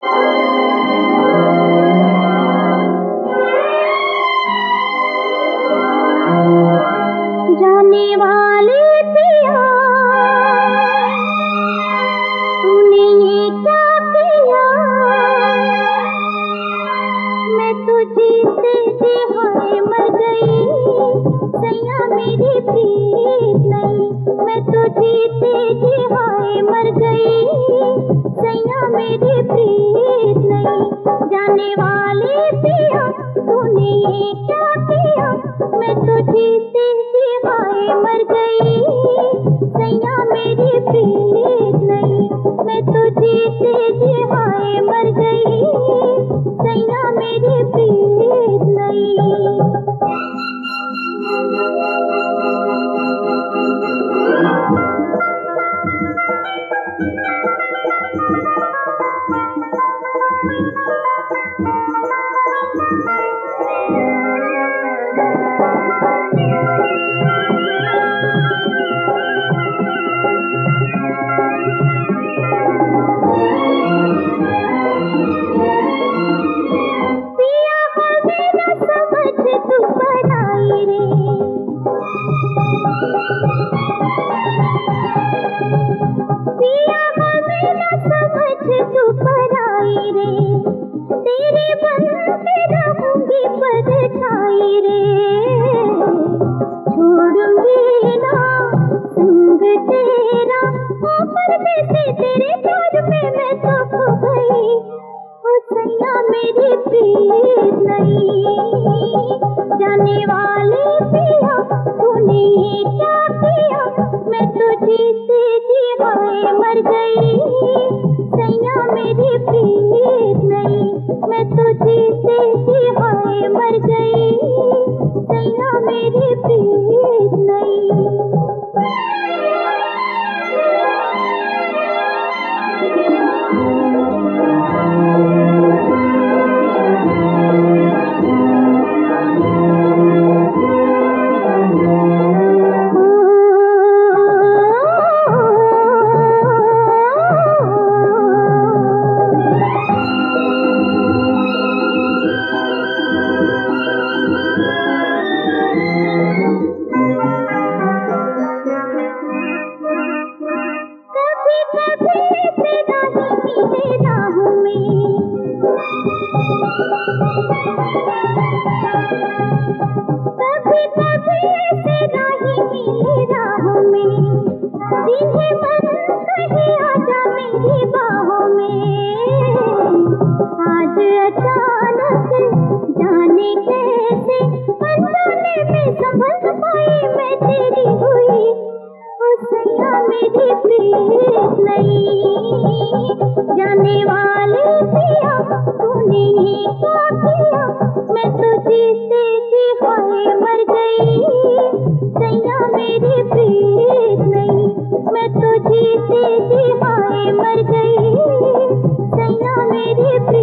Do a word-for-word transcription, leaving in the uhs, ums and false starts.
जाने वाले पिया, तूने ये क्या किया? मैं तो जीते जी हाय मर गई, सैया मेरी प्रीत नहीं। मैं तो जीते जी हाय मर गई, सैया मेरी प्रीत नहीं। जाने वाले पिया, तूने ये क्या किया? मैं तो जीते जी हाय मर गई, सैया मेरी प्रीत नहीं। मैं तो जीते जी हाय मर गई, सैया मेरी प्रीत नहीं। पिया हमें न समझ तू पराई रे, तेरे बन के रहूंगी परछाई रे। छोड़ूंगी ना संग तेरा, ऊपर से तेरे प्यार में मैं तो खो गई, ओ सैया मेरी प्रीत नहीं। जाने वाले पिया, तूने ये क्या किया? मैं तो जीते जी हाय मर गई, सैया मेरी प्रीत नहीं। मैं तो जीते जी हाय मर गई, सैया मेरी प्रीत नहीं। कभी कभी ऐसे राही मिले राहों में, जिन्हें मन कहे आजा मेरी बाहों में। आज अचानक जाने कैसे अनजाने में समझ पाई मैं तेरी हुई, ओ सैया मेरी प्रीत नहीं। जाने वाले पिया, तूने ये क्या किया? मैं तो जीते जी हाय मर गई, सैया मेरी प्रीत नहीं। मैं तो जीते जी हाय मर गई, सैया मेरी प्रीत